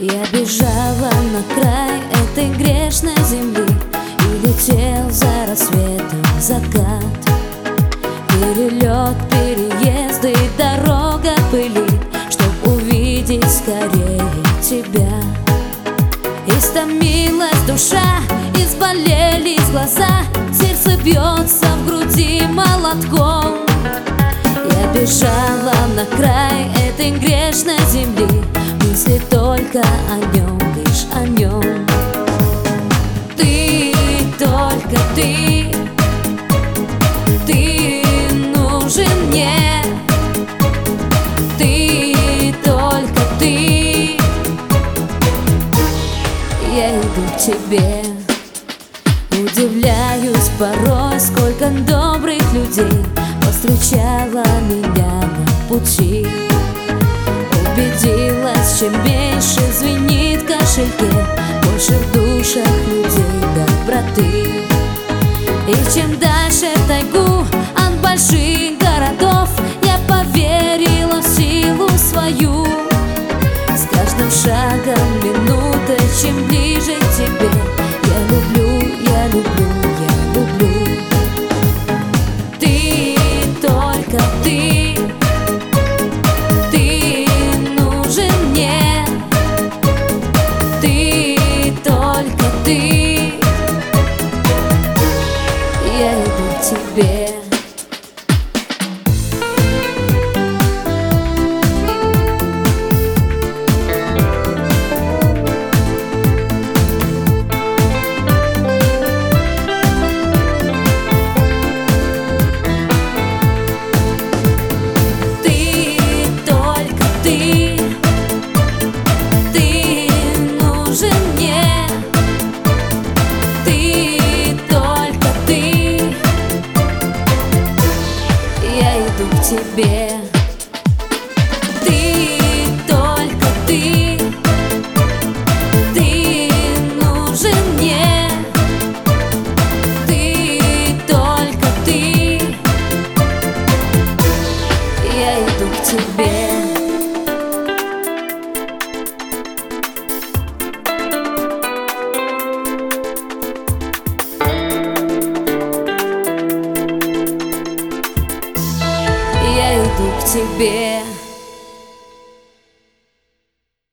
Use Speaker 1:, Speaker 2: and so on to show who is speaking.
Speaker 1: Я бежала на край этой грешной земли и летел за рассветом закат. Перелет, переезды и дорога пыли, чтоб увидеть скорее тебя. Истомилась душа, изболелись глаза, сердце бьется в груди молотком. Я бежала на край этой грешной земли, мысли только о нем, лишь о нем. Ты, только ты нужен мне. Ты, только ты, я иду к тебе. Удивляюсь порой, сколько добрых людей повстречала меня на пути. Убедилась, чем меньше звенит в кошельке, больше в душах людей доброты. И чем дальше в тайгу от больших городов, я поверила в силу свою. С каждым шагом, минутой, чем ближе к тебе, я люблю, я люблю, я люблю. Ты, только ты нужен мне. Ты, только ты, я иду к тебе. Тебе. Ты, только ты нужен мне. Ты, только ты, я иду к тебе. Я иду к тебе.